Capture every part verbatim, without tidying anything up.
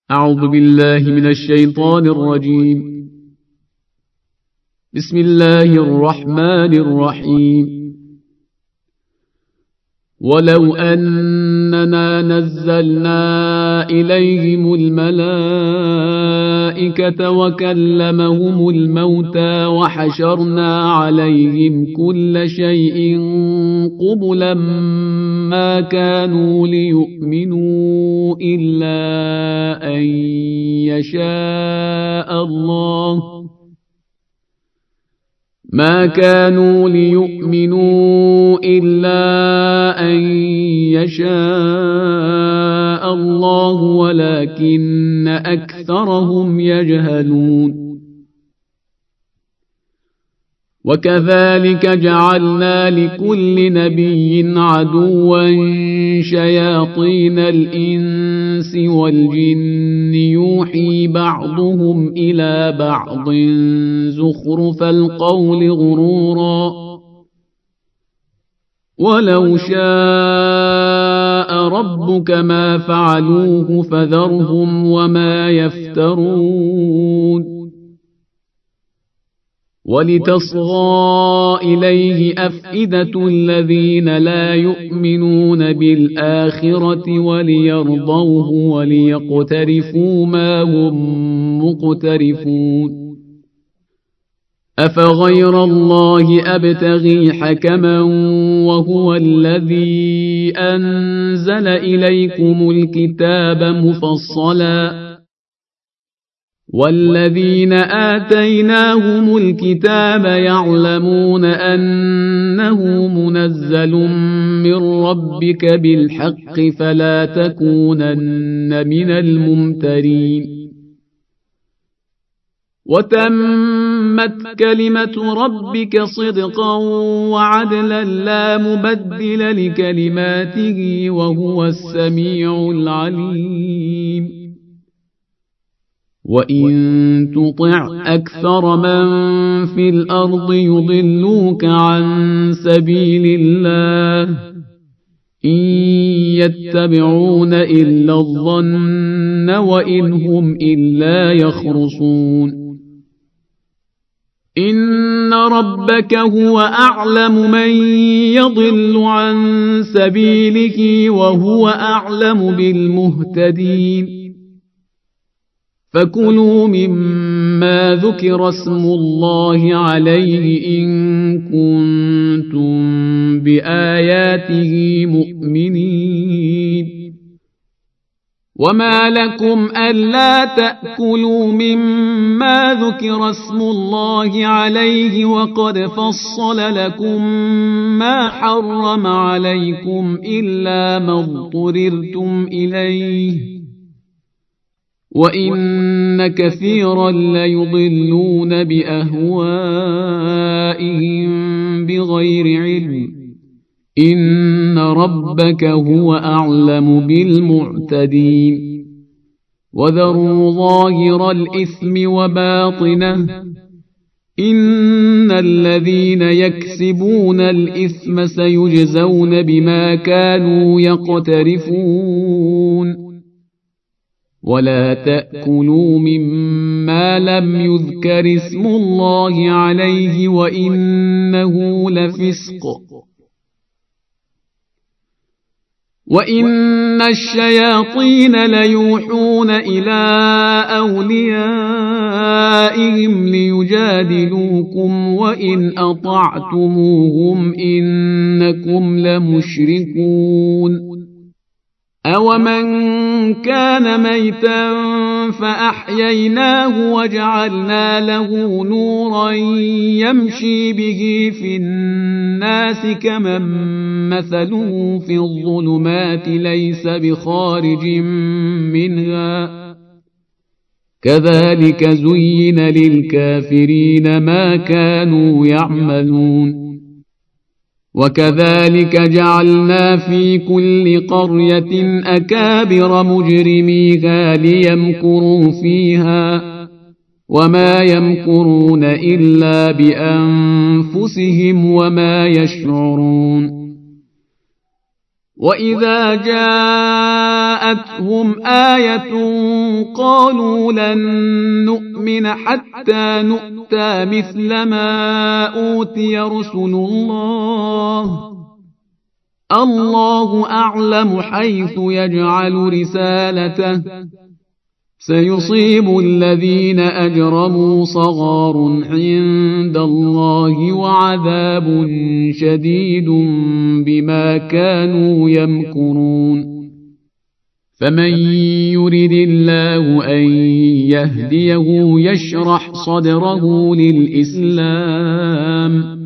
أعوذ بالله من الشيطان الرجيم. بسم الله الرحمن الرحيم. ولو أننا نزلنا إليهم الملائكة وكلمهم الموتى وحشرنا عليهم كل شيء قبلا ما كانوا ليؤمنوا إلا أن يشاء الله ما كانوا ليؤمنوا إلا أن يشاء الله ولكن أكثرهم يجهلون. وكذلك جعلنا لكل نبي عدوا شياطين الإنس والجن يوحي بعضهم إلى بعض زخرف القول غرورا ولو شاء ربك ما فعلوه فذرهم وما يفترون. ولتصغى إليه أفئدة الذين لا يؤمنون بالآخرة وليرضوه وليقترفوا ما هم مقترفون. أفغير الله أبتغي حكما وهو الذي أنزل إليكم الكتاب مفصلا والذين آتيناهم الكتاب يعلمون أنه منزل من ربك بالحق فلا تكونن من الممترين. وتمت كلمة ربك صدقا وعدلا لا مبدل لكلماته وهو السميع العليم. وإن تطع أكثر من في الأرض يضلوك عن سبيل الله إن يتبعون إلا الظن وإن هم إلا يخرصون. إن ربك هو أعلم من يضل عن سبيله وهو أعلم بالمهتدين. فكلوا مما ذكر اسم الله عليه إن كنتم بآياته مؤمنين. وما لكم ألا تأكلوا مما ذكر اسم الله عليه وقد فصل لكم ما حرم عليكم إلا ما اضطررتم إليه وإن كثيرا ليضلون بأهوائهم بغير علم إن ربك هو أعلم بالمعتدين. وذروا ظاهر الإثم وباطنه إن الذين يكسبون الإثم سيجزون بما كانوا يقترفون. ولا تأكلوا مما لم يذكر اسم الله عليه وإنه لفسق وإن الشياطين ليوحون إلى أوليائهم ليجادلوكم وإن أطعتموهم إنكم لمشركون. أومن كان ميتا فأحييناه وجعلنا له نورا يمشي به في الناس كمن مثله في الظلمات ليس بخارج منها كذلك زين للكافرين ما كانوا يعملون. وكذلك جعلنا في كل قرية أكابر مجرميها ليمكروا فيها وما يمكرون إلا بأنفسهم وما يشعرون. وإذا جاءتهم آية قالوا لن نؤمن حتى نؤتى مثل ما أوتي رسل الله الله أعلم حيث يجعل رسالته سيصيب الذين أجرموا صغار عند الله وعذاب شديد بما كانوا يمكرون فمن يرد الله أن يهديه يشرح صدره للإسلام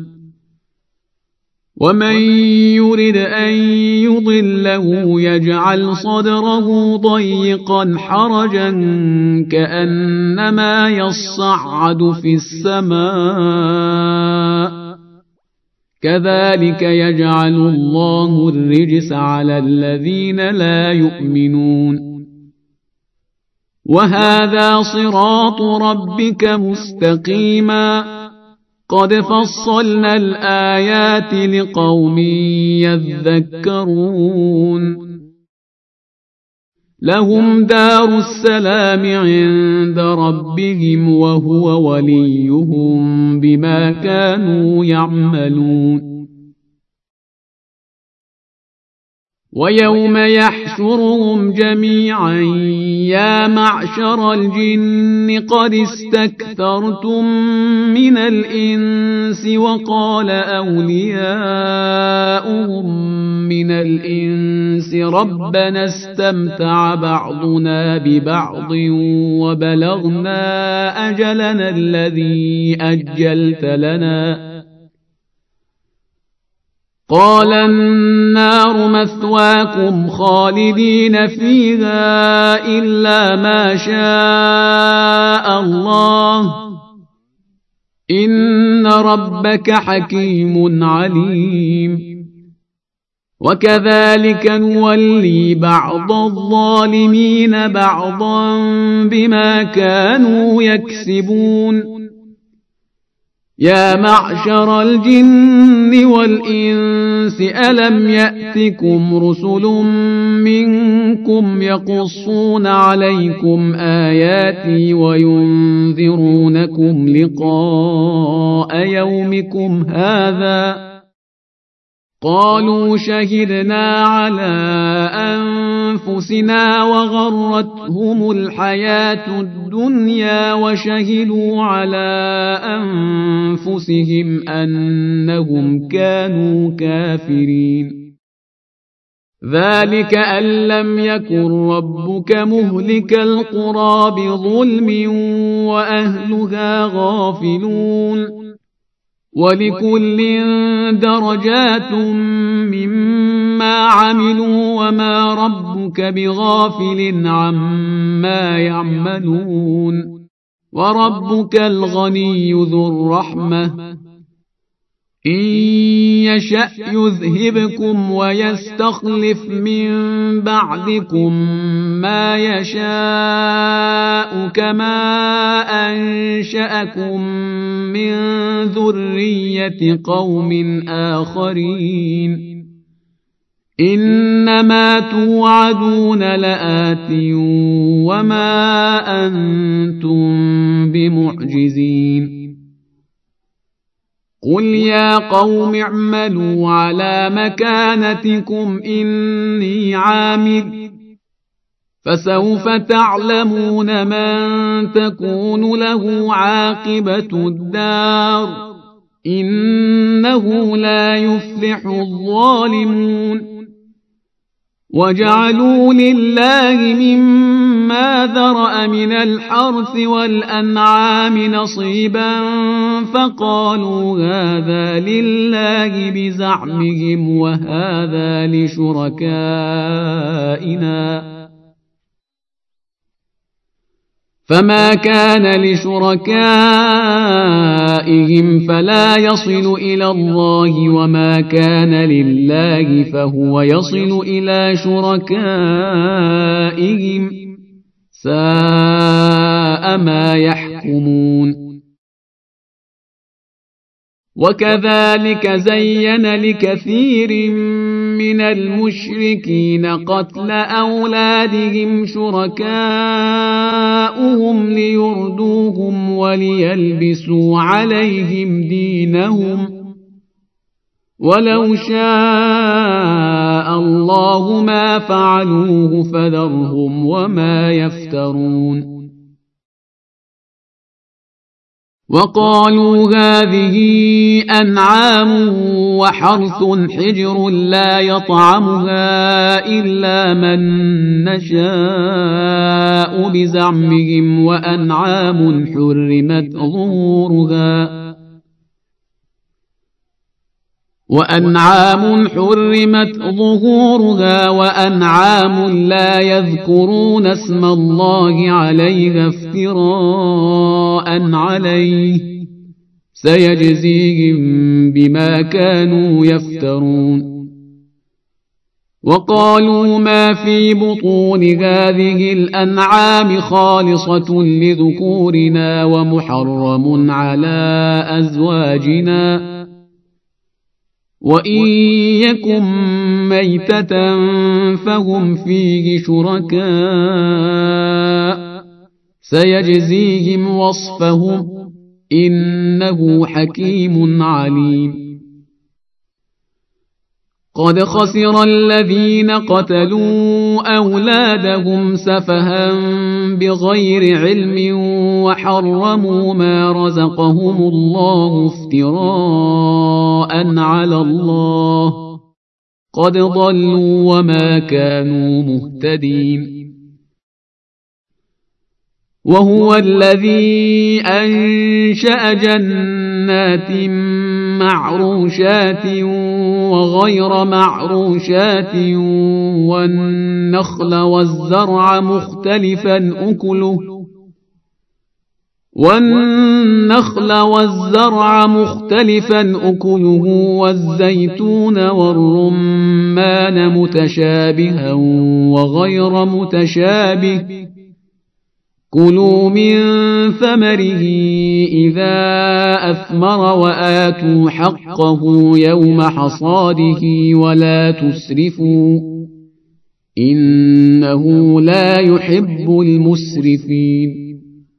ومن يرد أن يضله يجعل صدره ضيقا حرجا كأنما يصعد في السماء كذلك يجعل الله الرجس على الذين لا يؤمنون وهذا صراط ربك مستقيما قد فصلنا الآيات لقوم يذكرون لهم دار السلام عند ربهم وهو وليهم بما كانوا يعملون ويوم يحشرهم جميعا يا معشر الجن قد استكثرتم من الإنس وقال أولياؤهم من الإنس ربنا استمتع بعضنا ببعض وبلغنا أجلنا الذي أجلت لنا قال النار مثواكم خالدين فيها إلا ما شاء الله إن ربك حكيم عليم وكذلك نولي بعض الظالمين بعضا بما كانوا يكسبون يا معشر الجن والإنس ألم يأتكم رسل منكم يقصون عليكم آياتي وينذرونكم لقاء يومكم هذا قالوا شهدنا على أنفسنا وغرتهم الحياة الدنيا وشهدوا على أنفسهم أنهم كانوا كافرين ذلك أن لم يكن ربك مهلك القرى بظلم وأهلها غافلون ولكل درجات مما عملوا وما ربك بغافل عما يعملون وربك الغني ذو الرحمة إن يشأ يذهبكم ويستخلف من بعدكم ما يشاء كما أنشأكم من ذرية قوم آخرين إنما توعدون لآت وما أنتم بمعجزين قل يا قوم اعملوا على مكانتكم إني عامل فسوف تعلمون من تكون له عاقبة الدار إنه لا يفلح الظالمون وجعلوا لله مما ذرأ من الحرث والأنعام نصيبا فقالوا هذا لله بزعمهم وهذا لشركائنا فما كان لشركائهم فلا يصل إلى الله وما كان لله فهو يصل إلى شركائهم ساء ما يحكمون وكذلك زين لكثير من المشركين قتل أولادهم شركاؤهم ليردوهم وليلبسوا عليهم دينهم ولو شاء الله ما فعلوه فذرهم وما يفترون وقالوا هذه أنعام وحرث حجر لا يطعمها إلا من نشاء بزعمهم وأنعام حرمت ظهورها وأنعام حرمت ظهورها وأنعام لا يذكرون اسم الله عليها افتراء عليه سيجزيهم بما كانوا يفترون وقالوا ما في بطون هذه الأنعام خالصة لذكورنا ومحرم على أزواجنا وإن يكن ميتة فهم فيه شركاء سيجزيهم وصفهم إنه حكيم عليم قد خسر الذين قتلوا أولادهم سفها بغير علم وحرموا ما رزقهم الله افتراء على الله قد ضلوا وما كانوا مهتدين وهو الذي أنشأ جنات معروشات وغير معروشات والنخل والزرع مختلفا أكله والنخل والزرع مختلفا أكله والزيتون والرمان متشابها وغير متشابه كلوا من ثمره إذا أثمر وآتوا حقه يوم حصاده ولا تسرفوا إنه لا يحب المسرفين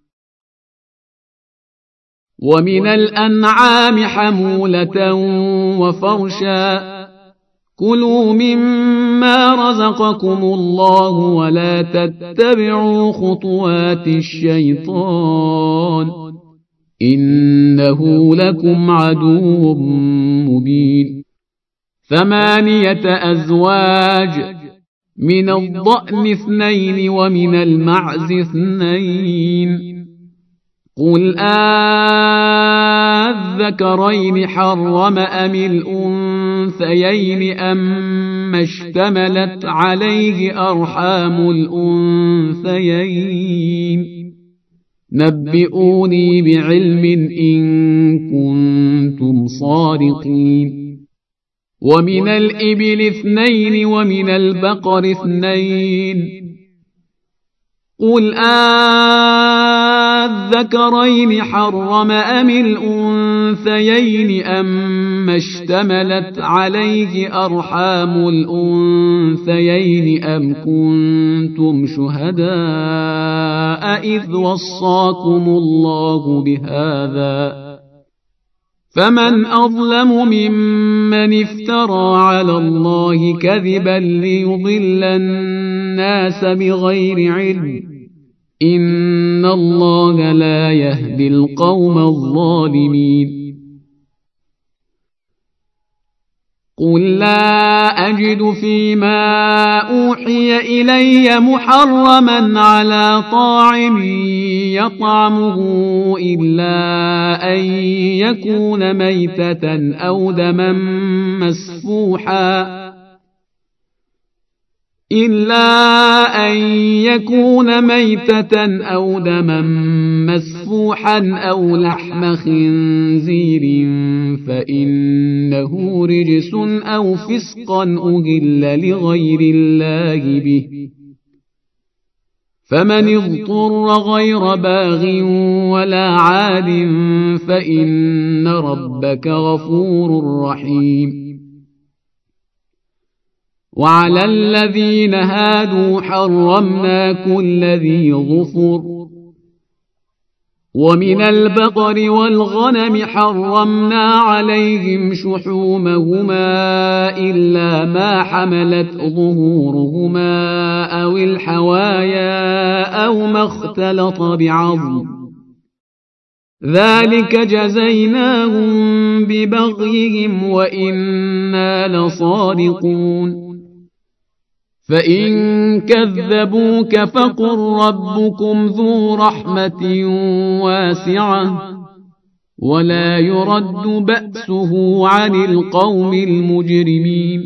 ومن الأنعام حمولة وفرشا كلوا مما رزقكم الله ولا تتبعوا خطوات الشيطان إنه لكم عدو مبين ثمانية أزواج من الضأن اثنين ومن المعز اثنين قل آذكرين حرم أم الأنثيين أم اشتملت عليه أرحام الأنثيين نبئوني بعلم إن كنتم صادقين ومن الإبل اثنين ومن البقر اثنين قل آذكرين حرم أم الأنثيين أم اشتملت عليه أرحام الأنثيين أم كنتم شهداء إذ وصاكم الله بهذا فمن أظلم ممن افترى على الله كذبا ليضل الناس بغير علم إن الله لا يهدي القوم الظالمين قل لا أجد فيما أوحي إلي محرما على طاعم يطعمه إلا أن يكون ميتة أو دما مسفوحا إلا أن يكون ميتة أو دما مسفوحا أو لحم خنزير فإنه رجس أو فسقا أهل لغير الله به فمن اضطر غير باغ ولا عاد فإن ربك غفور رحيم وعلى الذين هادوا حرمنا كل ذي ظفر، ومن البقر والغنم حرمنا عليهم شحومهما إلا ما حملت ظهورهما أو الحوايا أو ما اختلط بعظم، ذلك جزيناهم ببغيهم وإنا لصادقون. فإن كذبوك فقل ربكم ذو رحمة واسعة ولا يرد بأسه عن القوم المجرمين.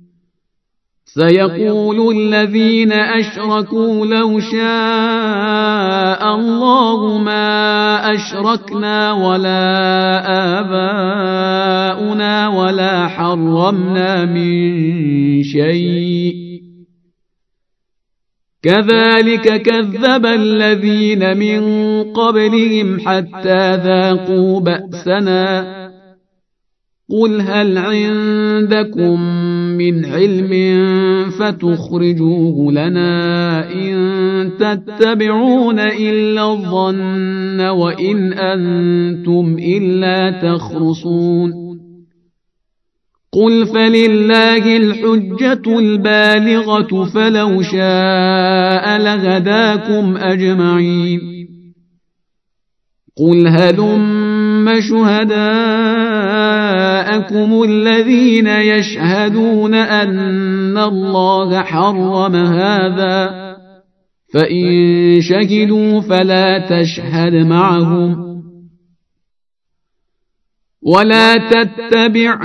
سيقول الذين أشركوا لو شاء الله ما أشركنا ولا آباؤنا ولا حرمنا من شيء كذلك كذب الذين من قبلهم حتى ذاقوا بأسنا. قل هل عندكم من علم فتخرجوه لنا إن تتبعون إلا الظن وإن أنتم إلا تخرصون. قل فلله الحجة البالغة فلو شاء لهداكم أجمعين. قل هلم شهداءكم الذين يشهدون أن الله حرم هذا، فإن شهدوا فلا تشهد معهم ولا تتبع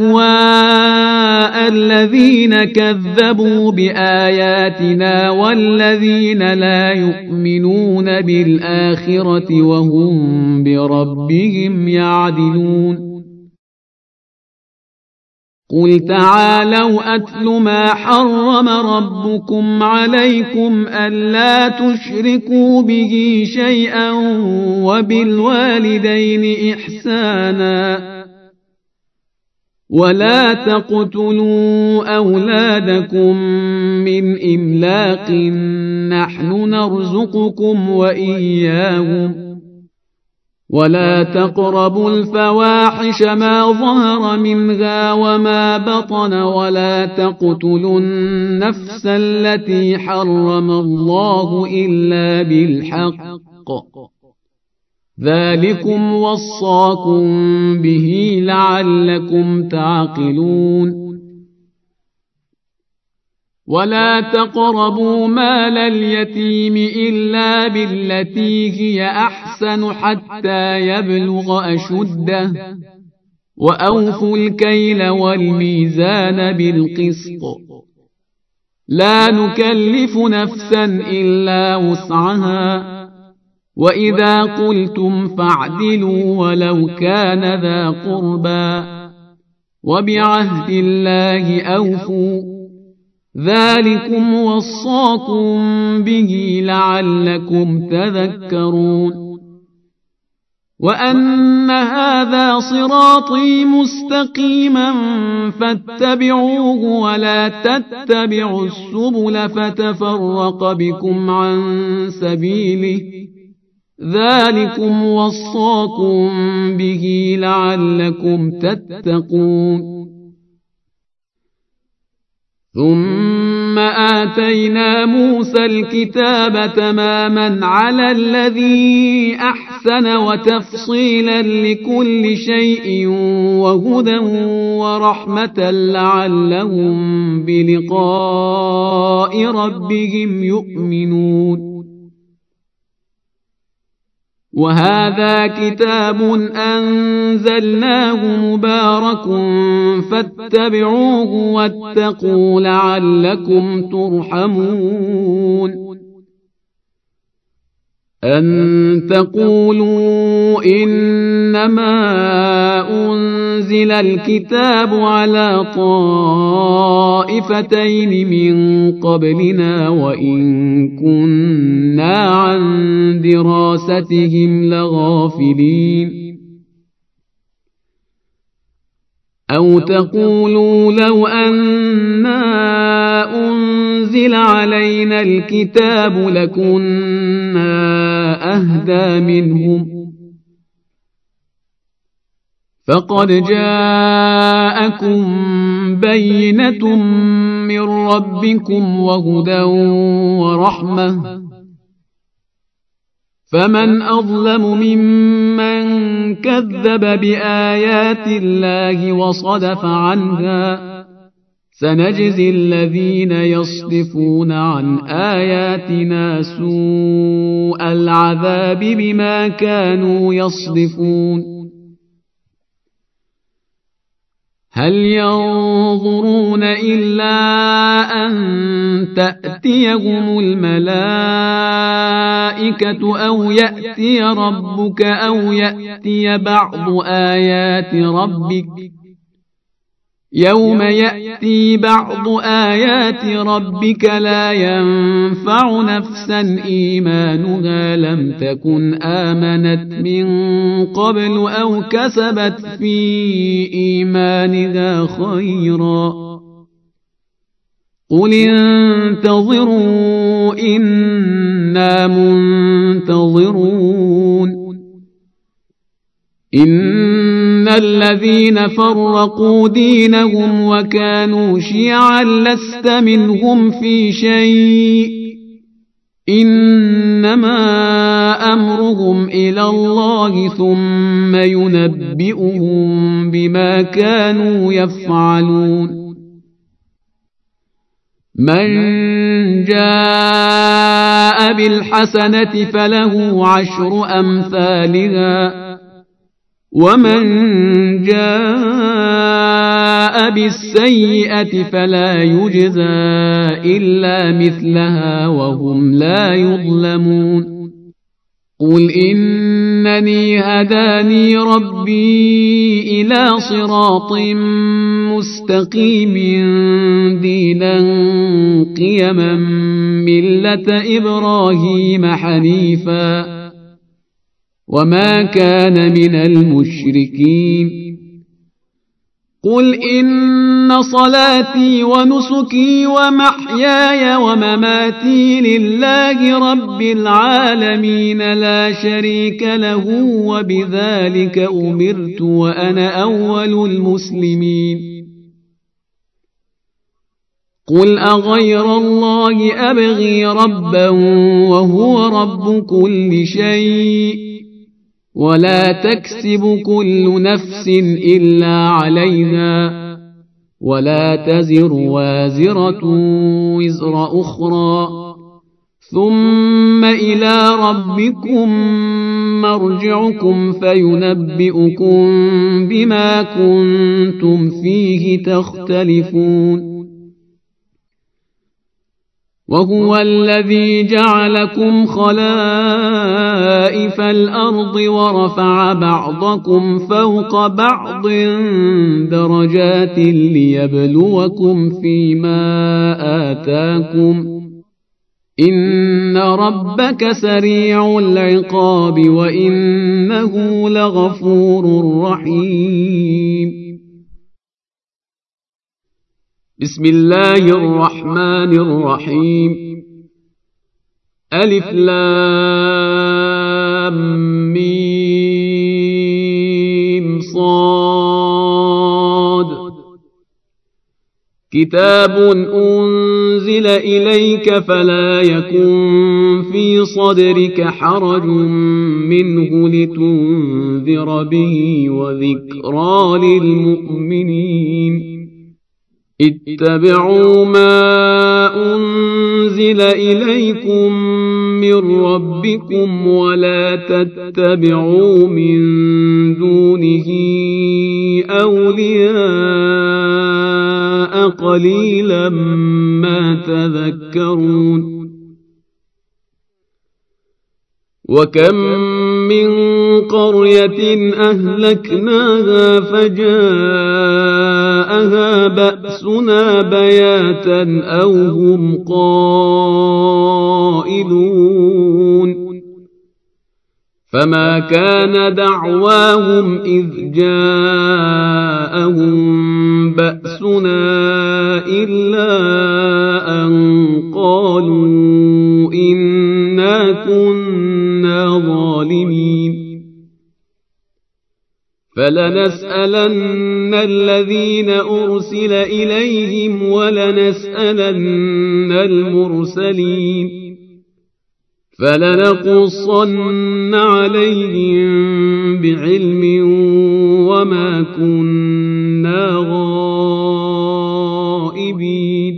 أهواء الذين كذبوا بآياتنا والذين لا يؤمنون بالآخرة وهم بربهم يعدلون. قل تعالوا أتل ما حرم ربكم عليكم ألا تشركوا به شيئا وبالوالدين إحسانا ولا تقتلوا أولادكم من إملاق نحن نرزقكم وإياهم ولا تقربوا الفواحش ما ظهر منها وما بطن ولا تقتلوا النفس التي حرم الله إلا بالحق ذلكم وصاكم به لعلكم تعقلون. ولا تقربوا مال اليتيم إلا بالتي هي أحسن حتى يبلغ أشده وأوفوا الكيل والميزان بالقسط لا نكلف نفسا إلا وسعها وإذا قلتم فاعدلوا ولو كان ذا قربى وبعهد الله أوفوا ذلكم وصاكم به لعلكم تذكرون. وأن هذا صراطي مستقيما فاتبعوه ولا تتبعوا السبل فتفرق بكم عن سبيله ذلكم وصاكم به لعلكم تتقون. ثم آتينا موسى الكتاب تماما على الذي أحسن وتفصيلا لكل شيء وهدى ورحمة لعلهم بلقاء ربهم يؤمنون. وهذا كتاب أنزلناه مبارك فاتبعوه واتقوا لعلكم ترحمون. أن تقولوا إنما أنزل الكتاب على طائفتين من قبلنا وإن كنا عن دراستهم لغافلين. أو تقولوا لو أنا أنزل علينا الكتاب لكنا أهدى منهم فقد جاءكم بينة من ربكم وهدى ورحمة فمن أظلم ممن كذب بآيات الله وصدف عنها سنجزي الذين يصدفون عن آياتنا سوء العذاب بما كانوا يصدفون هل ينظرون إلا أن تأتيهم الملائكة أو يأتي ربك أو يأتي بعض آيات ربك يوم يأتي بعض آيات ربك لا ينفع نفسا إيمانها لم تكن آمنت من قبل أو كسبت في إيمانها خيرا قل انتظروا إنا منتظرون إن الذين فرقوا دينهم وكانوا شيعا لست منهم في شيء إنما أمرهم إلى الله ثم ينبئهم بما كانوا يفعلون من جاء بالحسنة فله عشر أمثالها ومن جاء بالسيئة فلا يجزى إلا مثلها وهم لا يظلمون قل إنني هداني ربي إلى صراط مستقيم دينا قيما ملة إبراهيم حنيفا وما كان من المشركين قل إن صلاتي ونسكي ومحياي ومماتي لله رب العالمين لا شريك له وبذلك أمرت وأنا أول المسلمين قل أغير الله أبغي ربا وهو رب كل شيء ولا تكسب كل نفس إلا عليها ولا تزر وازرة وزر أخرى ثم إلى ربكم مرجعكم فينبئكم بما كنتم فيه تختلفون وهو الذي جعلكم خلائف الأرض ورفع بعضكم فوق بعض درجات ليبلوكم فيما آتاكم إن ربك سريع العقاب وإنه لغفور رحيم بسم الله الرحمن الرحيم ألف لام ميم صاد كتاب أنزل إليك فلا يكن في صدرك حرج منه لتنذر به وذكرى للمؤمنين اتبعوا ما أنزل إليكم من ربكم ولا تتبعوا من دونه أولياء قليلا ما تذكرون وكم من قرية أهلكناها فجاءها بأسنا بياتا أو هم قائلون فما كان دعواهم إذ جاءهم بأسنا إلا أن قالوا إنا كنا ظالمين فلنسألن الذين أرسل إليهم ولنسألن المرسلين فلنقصن عليهم بعلم وما كنا غائبين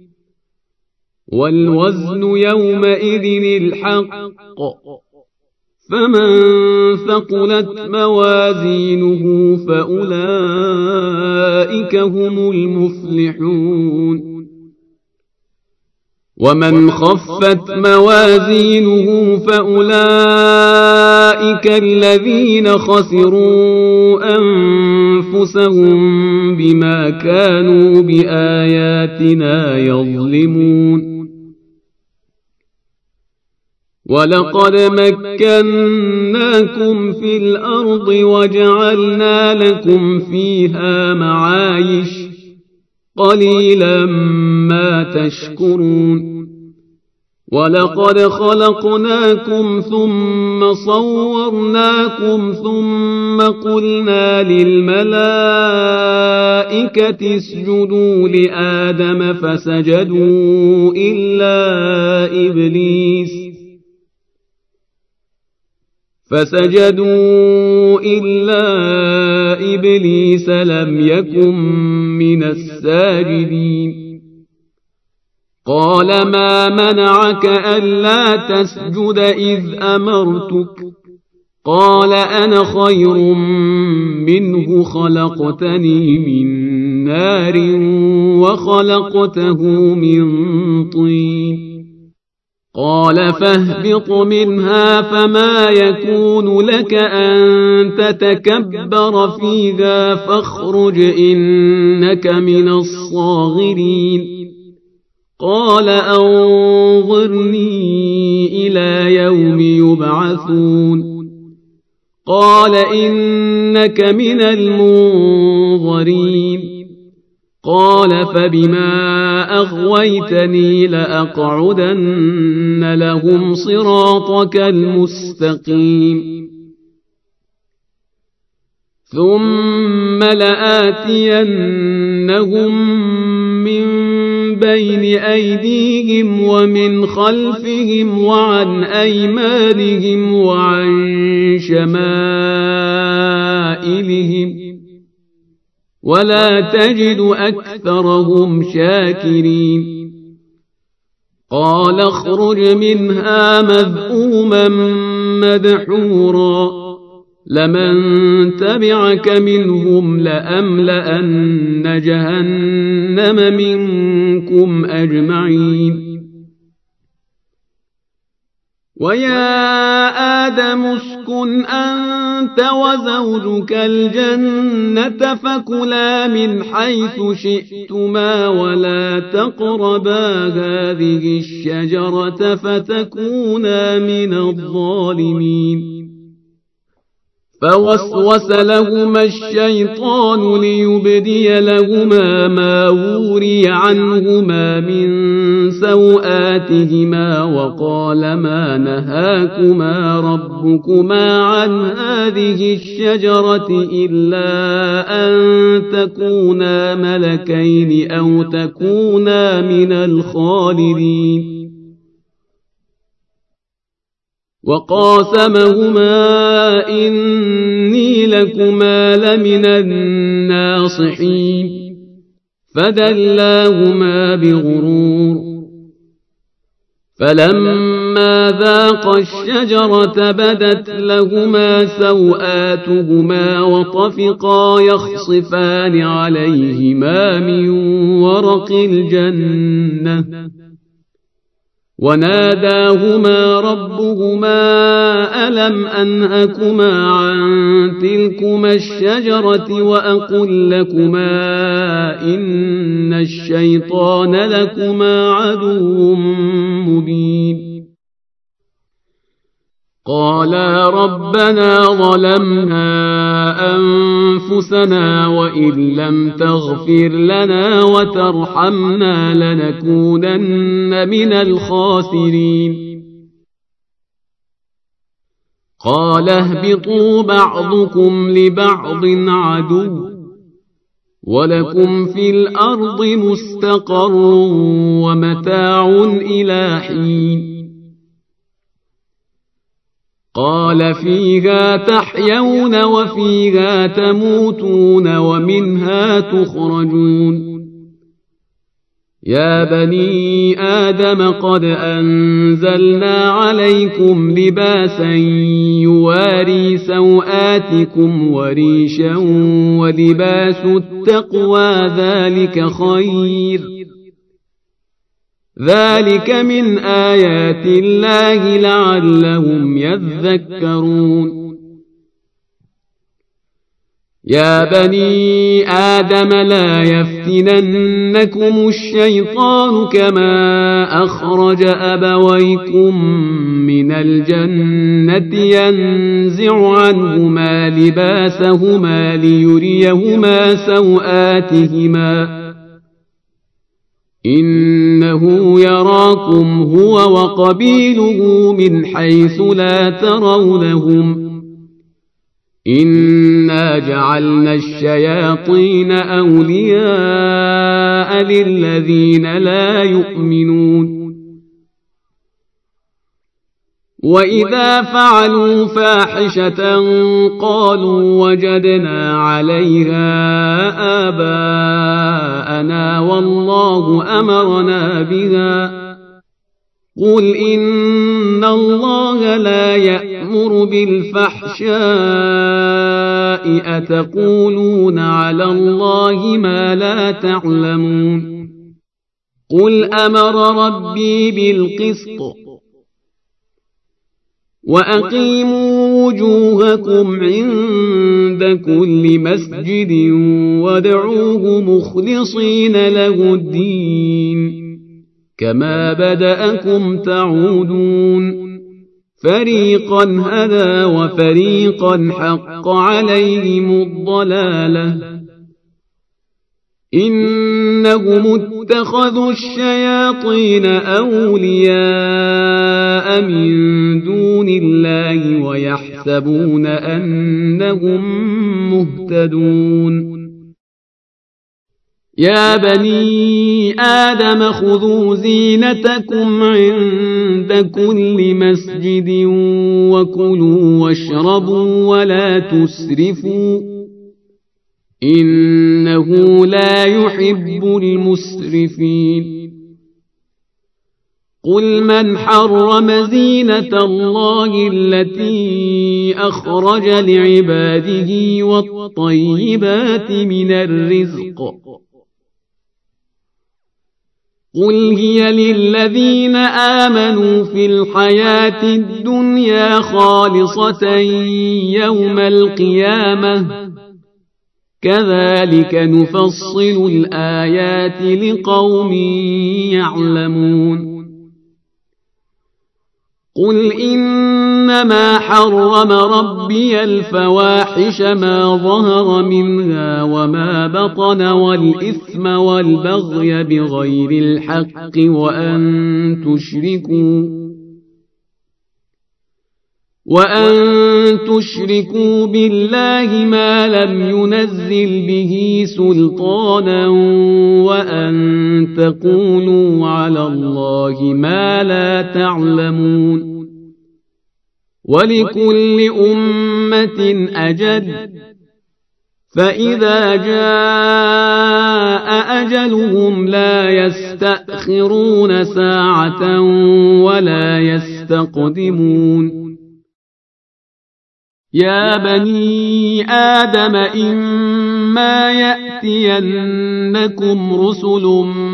والوزن يومئذ الحق فمن ثقلت موازينه فأولئك هم المفلحون ومن خفت موازينه فأولئك الذين خسروا أنفسهم بما كانوا بآياتنا يظلمون ولقد مكناكم في الأرض وجعلنا لكم فيها معايش قليلا ما تشكرون ولقد خلقناكم ثم صورناكم ثم قلنا للملائكة اسجدوا لآدم فسجدوا إلا إبليس فسجدوا إلا إبليس لم يكن من الساجدين قال ما منعك ألا تسجد إذ أمرتك قال أنا خير منه خلقتني من نار وخلقته من طين قال فاهبط منها فما يكون لك أن تتكبر فيها فاخرج إنك من الصاغرين قال أنظرني إلى يوم يبعثون قال إنك من المنظرين قال فبما أغويتني لأقعدن لهم صراطك المستقيم ثم لآتينهم من بين أيديهم ومن خلفهم وعن أيمانهم وعن شمائلهم ولا تجد أكثرهم شاكرين قال اخرج منها مذءوما مدحورا لمن تبعك منهم لأملأن جهنم منكم أجمعين ويا آدم اسكن أنت وزوجك الجنة فكلا من حيث شئتما ولا تقربا هذه الشجرة فتكونا من الظالمين فوسوس لهما الشيطان ليبدي لهما ما وري عنهما من سوآتهما وقال ما نهاكما ربكما عن هذه الشجرة إلا أن تكونا ملكين أو تكونا من الخالدين وقاسمهما إني لكما لمن الناصحين فدلاهما بغرور فلما ذاقا الشجرة بدت لهما سوآتهما وطفقا يخصفان عليهما من ورق الجنة وناداهما ربهما ألم أنهكما عن تلكما الشجرة وأقل لكما إن الشيطان لكما عدو مبين قالا ربنا ظلمنا أنفسنا وإن لم تغفر لنا وترحمنا لنكونن من الخاسرين قال اهبطوا بعضكم لبعض عدو ولكم في الأرض مستقر ومتاع إلى حين قال فيها تحيون وفيها تموتون ومنها تخرجون يا بني آدم قد أنزلنا عليكم لباسا يواري سوآتكم وريشا ولباس التقوى ذلك خير ذلك من آيات الله لعلهم يذكرون يا بني آدم لا يفتننكم الشيطان كما أخرج أبويكم من الجنة ينزع عنهما لباسهما ليريهما سوآتهما إنه يراكم هو وقبيله من حيث لا ترونهم إنا جعلنا الشياطين أولياء للذين لا يؤمنون وإذا فعلوا فاحشة قالوا وجدنا عليها آباءنا والله أمرنا بها قل إن الله لا يأمر بالفحشاء أتقولون على الله ما لا تعلمون قل أمر ربي بالقسط وأقيموا وجوهكم عند كل مسجد وادعوه مخلصين له الدين كما بدأكم تعودون فريقا هدى وفريقا حق عليهم الضلالة إنهم اتخذوا الشياطين أولياء من دون الله ويحسبون أنهم مهتدون يا بني آدم خذوا زينتكم عند كل مسجد وكلوا واشربوا ولا تسرفوا إنه لا يحب المسرفين قل من حرم زينة الله التي أخرج لعباده والطيبات من الرزق قل هي للذين آمنوا في الحياة الدنيا خالصة يوم القيامة كذلك نفصل الآيات لقوم يعلمون قل إنما حرم ربي الفواحش ما ظهر منها وما بطن والإثم والبغي بغير الحق وأن تشركوا وأن تشركوا بالله ما لم ينزل به سلطانا وأن تقولوا على الله ما لا تعلمون ولكل أمة أجل فإذا جاء أجلهم لا يستأخرون ساعة ولا يستقدمون يا بني آدم إما يأتينكم رسل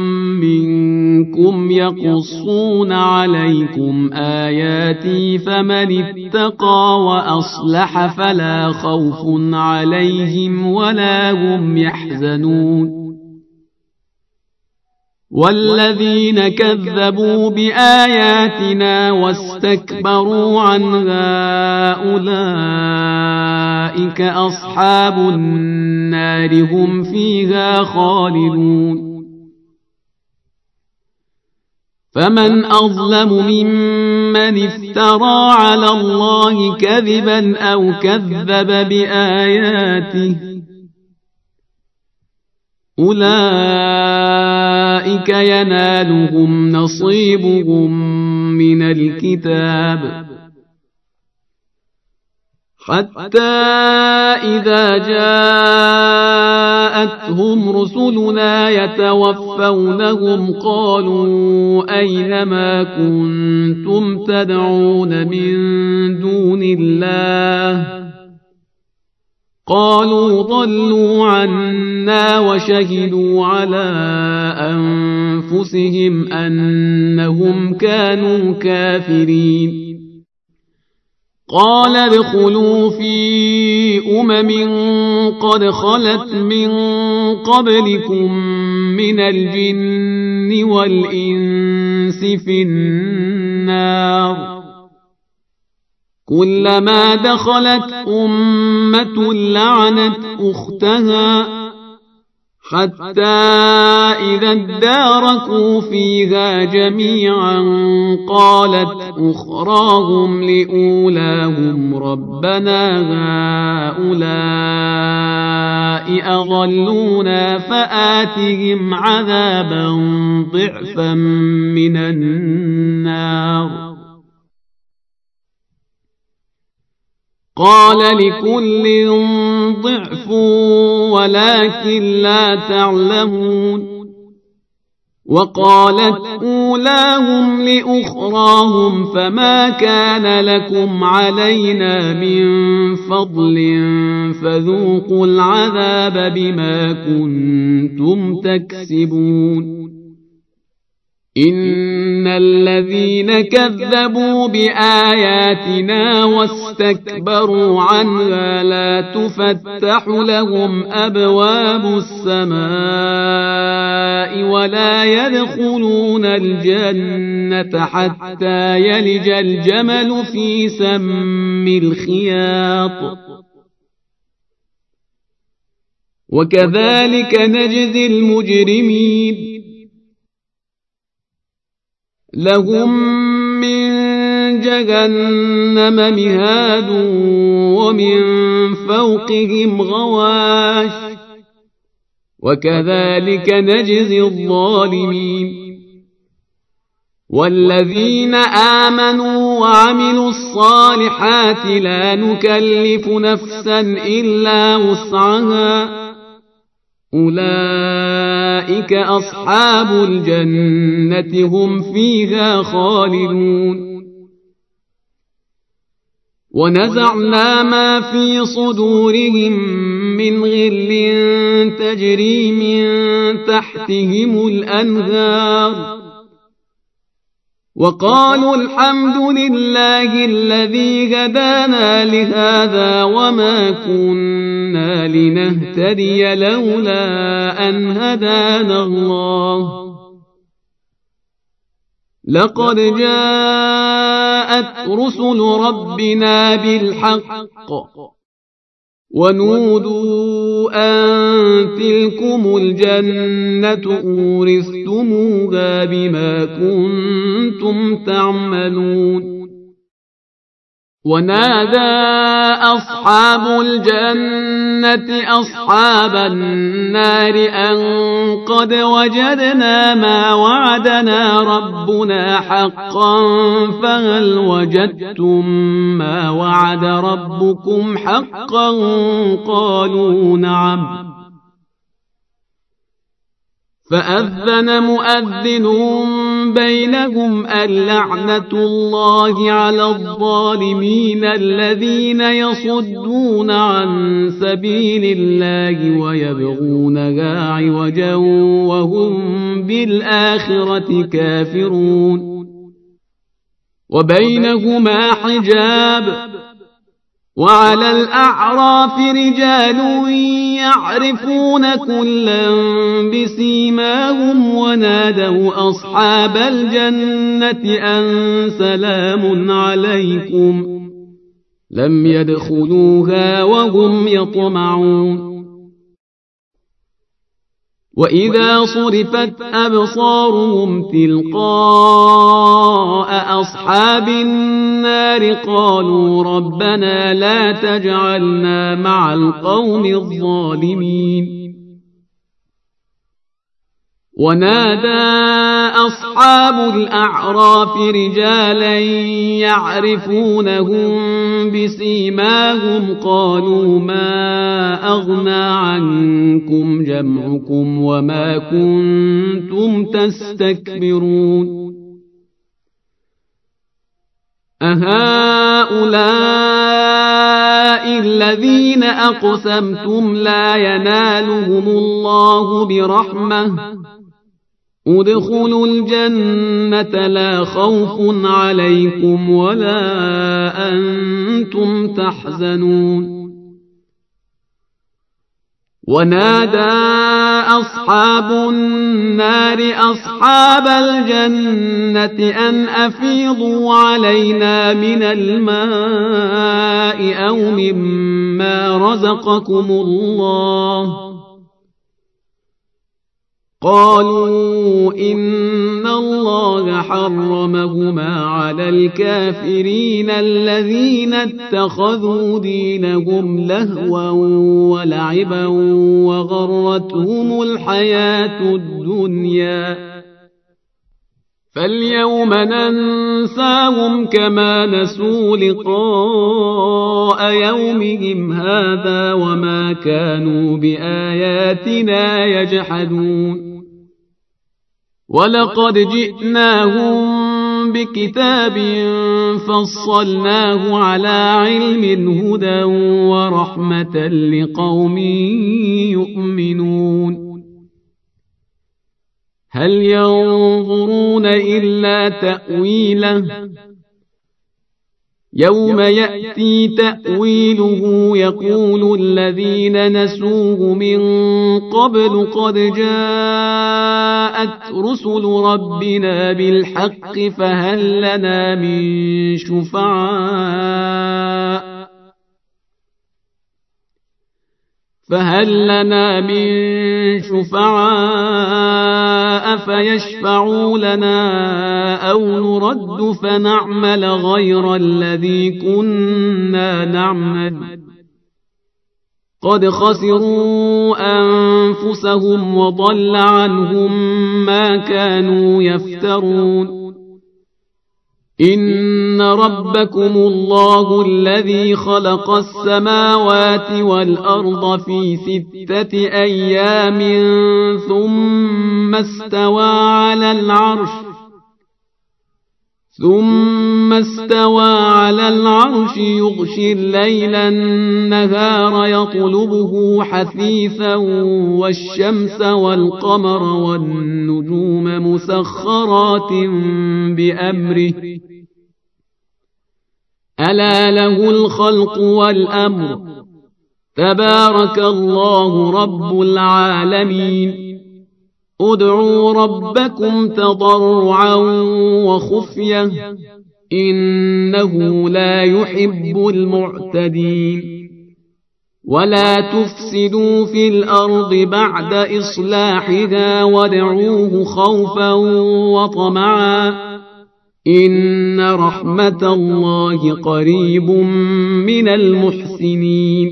منكم يقصون عليكم آياتي فمن اتقى وأصلح فلا خوف عليهم ولا هم يحزنون والذين كذبوا بآياتنا واستكبروا عنها أولئك أصحاب النار هم فيها خالدون فمن أظلم ممن افترى على الله كذبا أو كذب بآياته أولئك ينالهم نصيبهم من الكتاب حتى إذا جاءتهم رسلنا يتوفونهم قالوا أين ما كنتم تدعون من دون الله قالوا ضلوا عنا وشهدوا على أنفسهم أنهم كانوا كافرين قال ادخلوا في أمم قد خلت من قبلكم من الجن والإنس في النار كلما دخلت أمة لعنت أختها حتى إذا اداركوا فيها جميعا قالت أخراهم لأولاهم ربنا هؤلاء أضلونا فآتهم عذابا ضعفا من النار قال لكل ضعف ولكن لا تعلمون وقالت أولاهم لأخراهم فما كان لكم علينا من فضل فذوقوا العذاب بما كنتم تكسبون إن الذين كذبوا بآياتنا واستكبروا عنها لا تفتح لهم أبواب السماء ولا يدخلون الجنة حتى يلج الجمل في سم الخياط وكذلك نجزي المجرمين لهم من جهنم مهاد ومن فوقهم غواش وكذلك نجزي الظالمين والذين آمنوا وعملوا الصالحات لا نكلف نفسا إلا وسعها أولئك أصحاب الجنة هم فيها خالدون ونزعنا ما في صدورهم من غل تجري من تحتهم الأنهار وقالوا الحمد لله الذي هدانا لهذا وما كنا لنهتدي لولا أن هدانا الله لقد جاءت رسل ربنا بالحق ونودوا أن تلكم الجنة أورثتموها بما كنتم تعملون ونادى أصحاب الجنة أصحاب النار أن قد وجدنا ما وعدنا ربنا حقا فهل وجدتم ما وعد ربكم حقا قالوا نعم فأذن مؤذن بينهم اللعنة الله على الظالمين الذين يصدون عن سبيل الله ويبغونها عوجا وهم بالآخرة كافرون وبينهما حجاب وعلى الأعراف رجال يعرفون كلا بسيماهم ونادوا أصحاب الجنة أن سلام عليكم لم يدخلوها وهم يطمعون وإذا صرفت أبصارهم تلقاء أصحاب النار قالوا ربنا لا تجعلنا مع القوم الظالمين ونادى أصحاب الأعراف رجالا يعرفونهم بسيماهم قالوا ما أغنى عنكم جمعكم وما كنتم تستكبرون أهؤلاء الذين أقسمتم لا ينالهم الله برحمة ادخلوا الجنة لا خوف عليكم ولا أنتم تحزنون ونادى أصحاب النار أصحاب الجنة أن أفيضوا علينا من الماء أو مما رزقكم الله قالوا إن الله حرمهما على الكافرين الذين اتخذوا دينهم لهوا ولعبا وغرتهم الحياة الدنيا فاليوم ننساهم كما نسوا لقاء يومهم هذا وما كانوا بآياتنا يجحدون ولقد جئناهم بكتاب فصلناه على علم هدى ورحمة لقوم يؤمنون هل ينظرون إلا تأويله يوم يأتي تأويله يقول الذين نسوه من قبل قد جاءت رسل ربنا بالحق فهل لنا من شفعاء فهل لنا من شفعاء فيشفعوا لنا أو نرد فنعمل غير الذي كنا نعمل قد خسروا أنفسهم وضل عنهم ما كانوا يفترون إن ربكم الله الذي خلق السماوات والأرض في ستة أيام ثم استوى على العرش ثم استوى على العرش يغشي الليل النهار يطلبه حثيثا والشمس والقمر والنجوم مسخرات بأمره ألا له الخلق والأمر تبارك الله رب العالمين ادعوا ربكم تضرعا وخفية إنه لا يحب المعتدين ولا تفسدوا في الأرض بعد إصلاحها وادعوه خوفا وطمعا إن رحمة الله قريب من المحسنين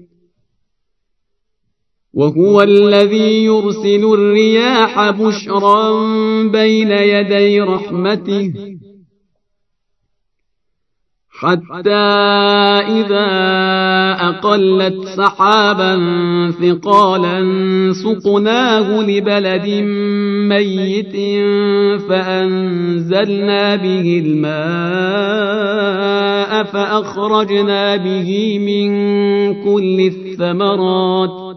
وهو الذي يرسل الرياح بشرا بين يدي رحمته حتى إذا أقلت سحابا ثقالا سقناه لبلد ميت فأنزلنا به الماء فأخرجنا به من كل الثمرات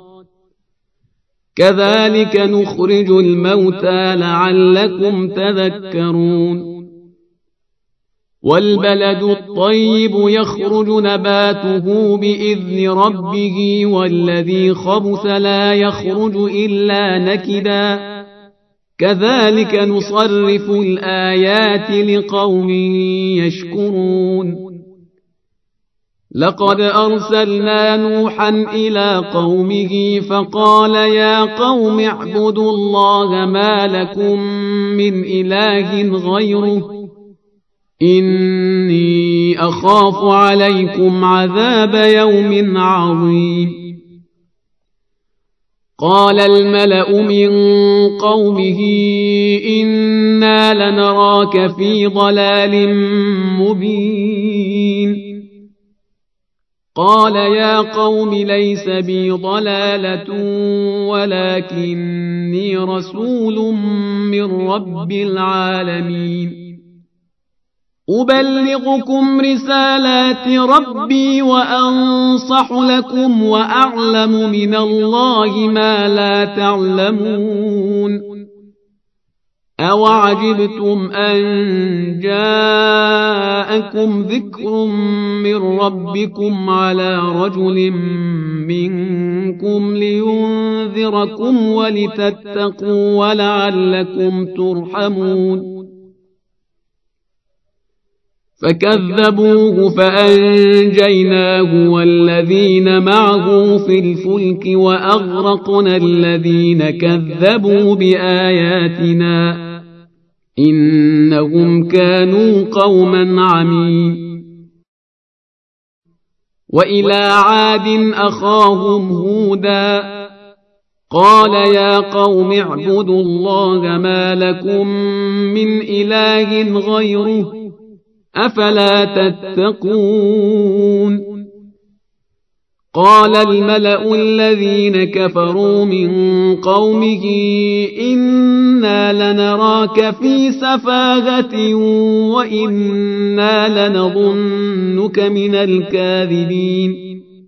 كذلك نخرج الموتى لعلكم تذكرون والبلد الطيب يخرج نباته بإذن ربه والذي خبث لا يخرج إلا نكدا كذلك نصرف الآيات لقوم يشكرون لقد أرسلنا نوحا إلى قومه فقال يا قوم اعبدوا الله ما لكم من إله غيره إني أخاف عليكم عذاب يوم عظيم قال الملأ من قومه إنا لنراك في ضلال مبين قال يا قوم ليس بي ضلالة ولكني رسول من رب العالمين أبلغكم رسالات ربي وأنصح لكم وأعلم من الله ما لا تعلمون أوعجبتم أن جاءكم ذكر من ربكم على رجل منكم لينذركم ولتتقوا ولعلكم ترحمون فكذبوه فأنجيناه والذين معه في الفلك وأغرقنا الذين كذبوا بآياتنا إنهم كانوا قوما عمين وإلى عاد أخاهم هودا قال يا قوم اعبدوا الله ما لكم من إله غيره أفلا تتقون قال الملأ الذين كفروا من قومه إنا لنراك في سفاهة وإنا لنظنك من الكاذبين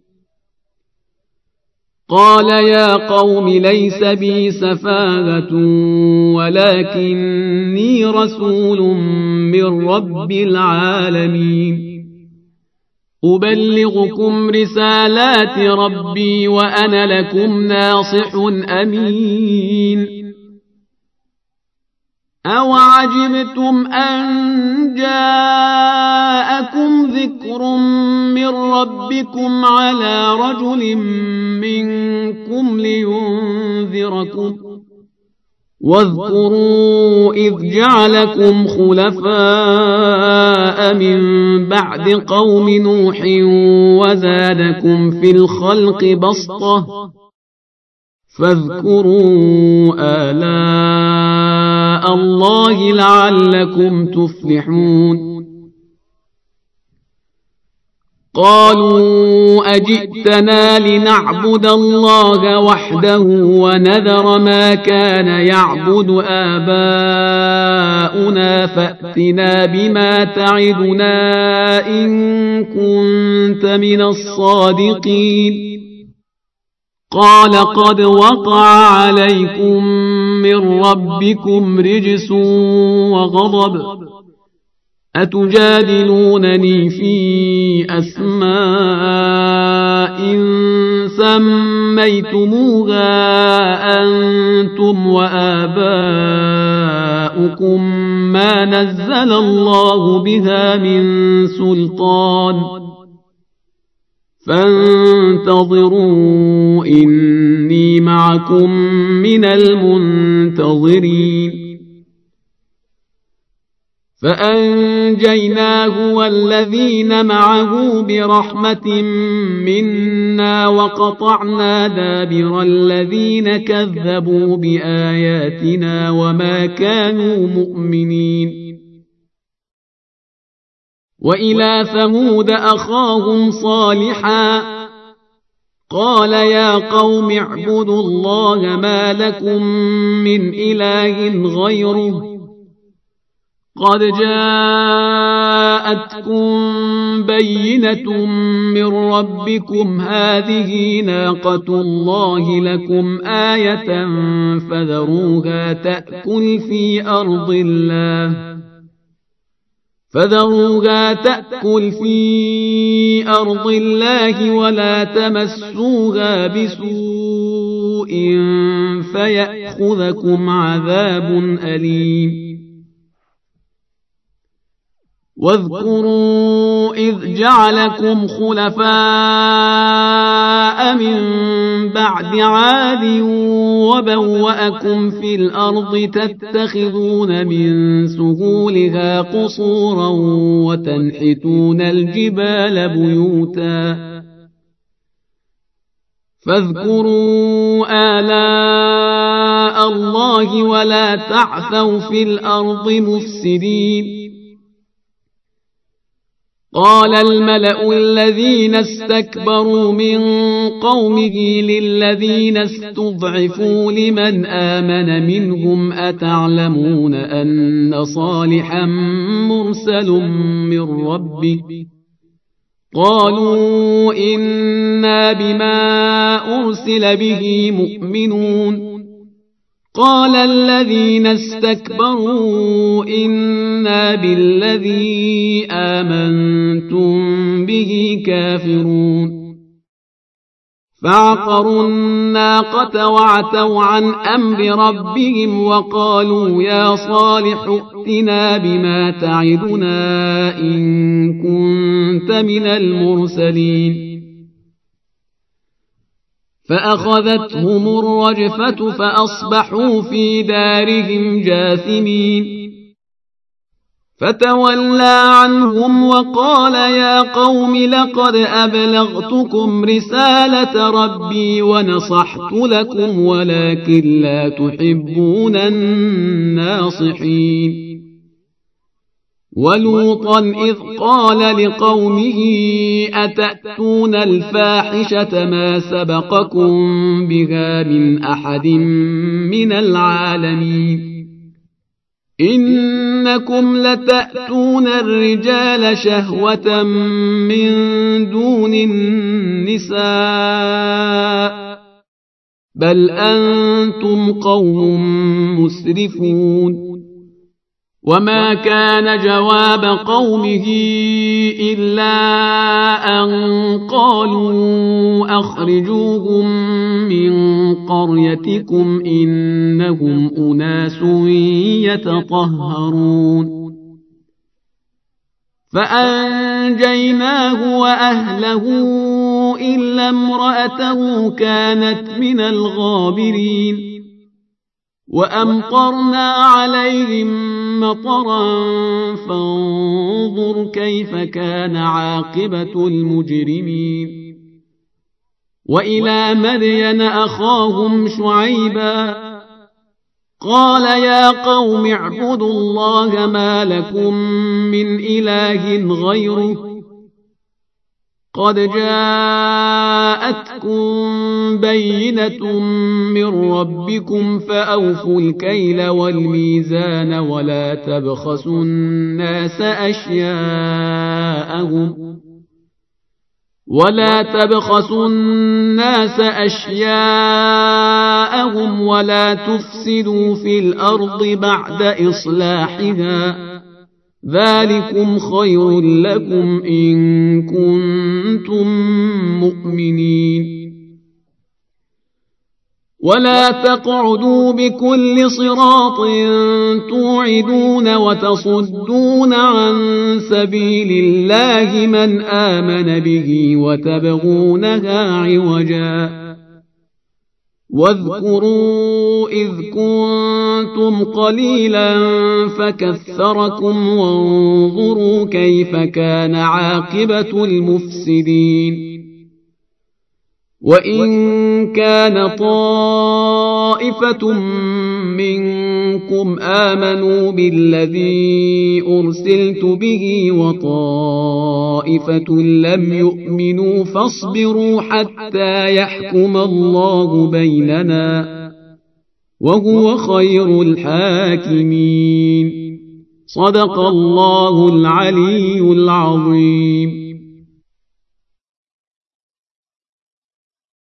قال يا قوم ليس بي سفاهة ولكني رسول من رب العالمين أبلغكم رسالات ربي وأنا لكم ناصح أمين أوعجبتم أن جاءكم ذكر من ربكم على رجل منكم لينذركم واذكروا إذ جعلكم خلفاء من بعد قوم نوح وزادكم في الخلق بسطة فاذكروا آلاء الله لعلكم تفلحون قالوا أجئتنا لنعبد الله وحده ونذر ما كان يعبد آباؤنا فأتنا بما تعدنا إن كنت من الصادقين قال قد وقع عليكم من ربكم رجس وغضب أتجادلونني في أسماء سميتموها أنتم وآباؤكم ما نزل الله بها من سلطان فانتظروا إني معكم من المنتظرين فأنجيناه والذين معه برحمة منا وقطعنا دابر الذين كذبوا بآياتنا وما كانوا مؤمنين وإلى ثمود أخاهم صالحا قال يا قوم اعبدوا الله ما لكم من إله غيره قد جاءتكم بينة من ربكم هذه ناقة الله لكم آية فذروها تأكل في أرض الله فذروها تأكل في أرض الله ولا تمسوها بسوء فيأخذكم عذاب أليم واذكروا إذ جعلكم خلفاء من بعد عاد وبوأكم في الأرض تتخذون من سهولها قصورا وتنحتون الجبال بيوتا فاذكروا آلاء الله ولا تعثوا في الأرض مفسدين قال الملأ الذين استكبروا من قومه للذين استضعفوا لمن آمن منهم أتعلمون أن صالحا مرسل من ربه قالوا إنا بما أرسل به مؤمنون قال الذين استكبروا إنا بالذي آمنتم به كافرون فعقروا الناقة وعتوا عن أمر ربهم وقالوا يا صالح ائتنا بما تعدنا إن كنت من المرسلين فأخذتهم الرجفة فأصبحوا في دارهم جاثمين فتولى عنهم وقال يا قوم لقد أبلغتكم رسالة ربي ونصحت لكم ولكن لا تحبون الناصحين ولوطا إذ قال لقومه أتأتون الفاحشة ما سبقكم بها من أحد من العالمين إنكم لتأتون الرجال شهوة من دون النساء بل أنتم قوم مسرفون وما كان جواب قومه إلا أن قالوا أخرجوهم من قريتكم إنهم أناس يتطهرون فأنجيناه وأهله إلا امرأته كانت من الغابرين وأمطرنا عليهم مطرا فانظر كيف كان عاقبة المجرمين وإلى مدين أخاهم شعيبا قال يا قوم اعبدوا الله ما لكم من إله غيره قد جاءتكم بينة من ربكم فأوفوا الكيل والميزان ولا تبخسوا الناس أشياءهم ولا تبخسوا الناس أشياءهم ولا تفسدوا في الأرض بعد إصلاحها ذلكم خير لكم إن كنتم مؤمنين ولا تقعدوا بكل صراط توعدون وتصدون عن سبيل الله من آمن به وتبغونها عوجا واذكروا إذ كنتم قليلا فكثركم وانظروا كيف كان عاقبة المفسدين وإن كان طائفة منكم آمنوا بالذي أرسلت به وطائفة لم يؤمنوا فاصبروا حتى يحكم الله بيننا وهو خير الحاكمين صدق الله العلي العظيم.